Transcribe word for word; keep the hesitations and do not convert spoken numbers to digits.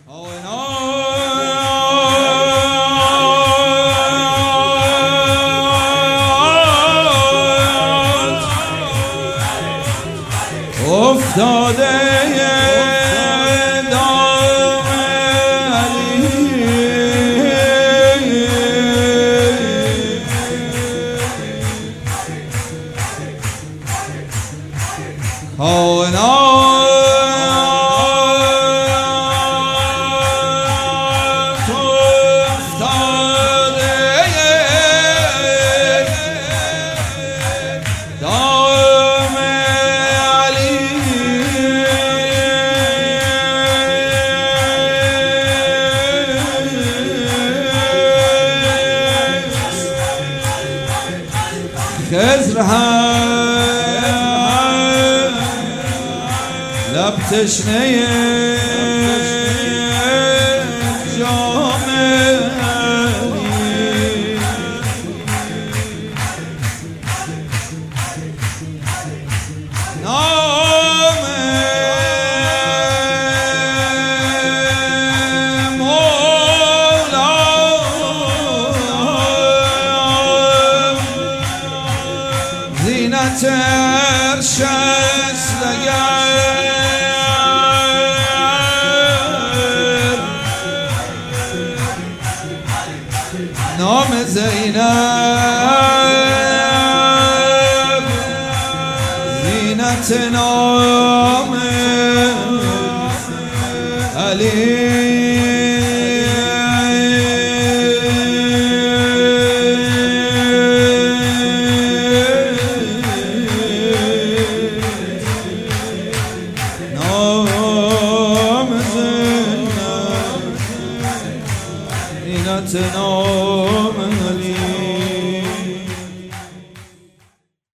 افتاده دام علی کائنات افتاده دام خضر هم لب تشنه جام علی نام مولا زینت عرش است اگر نام زینب زینت نام علی زینت نام علی